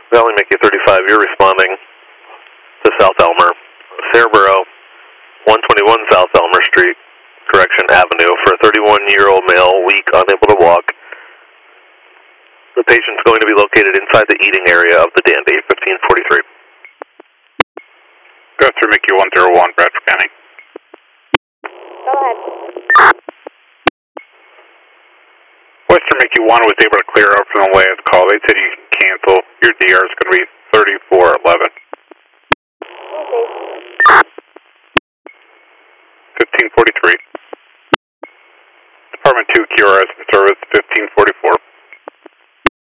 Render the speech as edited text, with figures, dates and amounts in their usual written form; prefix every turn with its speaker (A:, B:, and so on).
A: Valley Mickey 35, you're responding to South Elmer, Cerebro, 121 South Elmer Street, Avenue, for a 31-year-old male, weak, unable to walk. The patient's going to be located inside the eating area of the Dandy, 1543.
B: Go through Mickey 101, Bradford County.
C: Go ahead.
B: Western Mickey 1 was able to clear up from the last call. They said you can cancel. Your DR is going to be 3411.
C: Okay.
B: 1543. Department 2 QRS in service, 1544.